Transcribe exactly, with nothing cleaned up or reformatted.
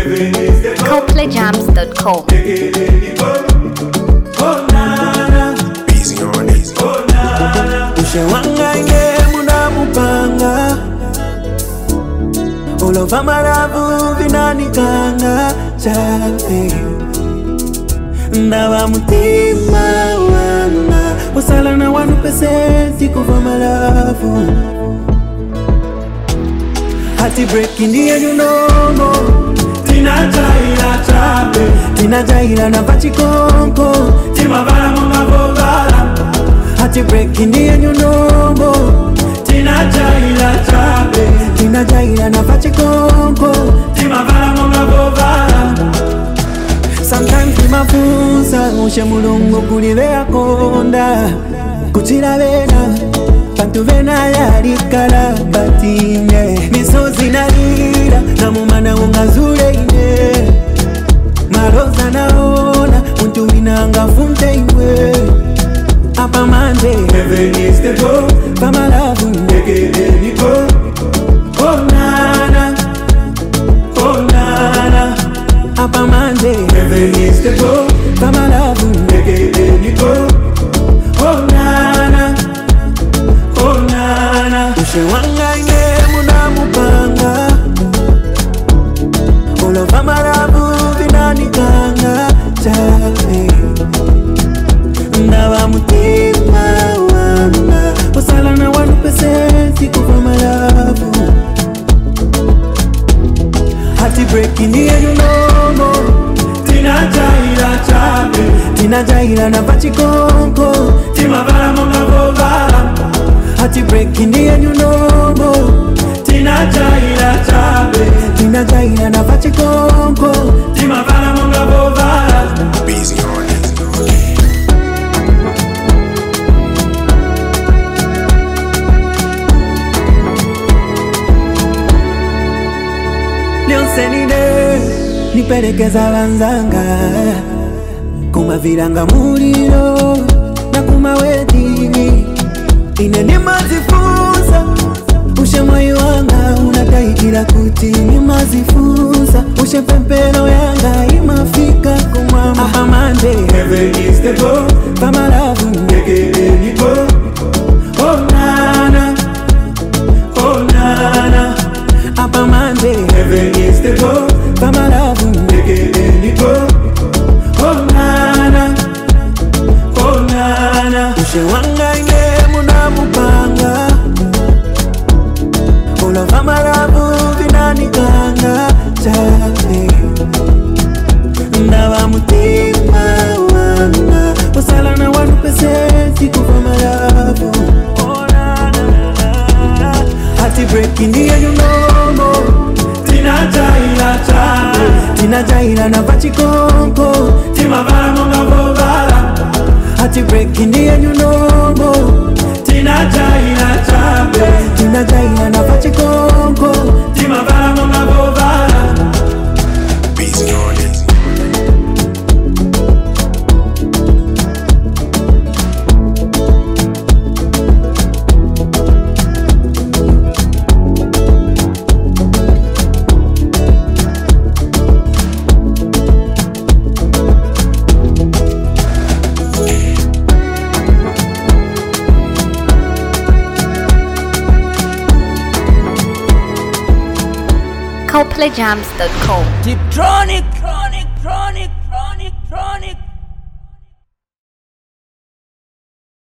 coplay jams dot com. Easy on easy. Ushawangaye muna mupanga Olova marabu vinani kanga chape Ndawa mutima wana Wasala na wanu pesenti kuva marabu Hati breaking ndiye nyunomo Tina jaila chape Tina jaila na pachikonko Tima vara munga vovala Hati breaking ndiye nyunomo Tina jaila chape Tina jaila na pachikonko Tima vara munga vovala Sometimes timafunsa Ushe mulungu kulivea konda Kuchira vena Pantu vena yari kalabatine Misozi na lira Na mumana unga zule ine Maroza naona Untu inanga funte iwe Apa mande Heaven is the go Pama lavu Nekele niko Oh nana Oh nana Apa mande Heaven is the go Pama lavu Nekele niko Oh nana Oh nana Ushawangaye muna mupanga Olova marabu vinani kanga chape Ndawa mutima wana Wasala na wanu pesenti kufa marabu Hati breaking niye yunomo Tina jaila chape Tina jaila na pachikonko Tima vara monga vovala Hati breaking ndiye nyunomo Tina jaila chape Tina jaila na pachikonko Tima vara monga vovala Easy on easy. Lyonsenine Niperekeza banzanga Kuma viranga muliro Na kuma wedini Ine ni mazifunza Ushe moyo wanga unataikira kuti ni mazifunza Ushe pempero yanga imafika kumama Aha mande Heaven is the go Pama lavu Nekele niko Oh nana Oh nana Apa mande Heaven is the go Pama lavu Nekele niko Oh nana Oh nana Ushe wangaye muna mupanga Olova marabu vinani kanga chape Ndawa mutima wana Wasala na wanu pesenti kufa marabu Oh na na na Hati breaking ndiye yunomo Tina jaila chape Tina jaila na pachikonko Tima vara monga vovala Hati breaking ndiye yunomo Tina jaila chape Tina jaila na pachikonko Tima vara monga vovala Easy on easy. coplay jams dot com. Tiptronic, tronic, tronic.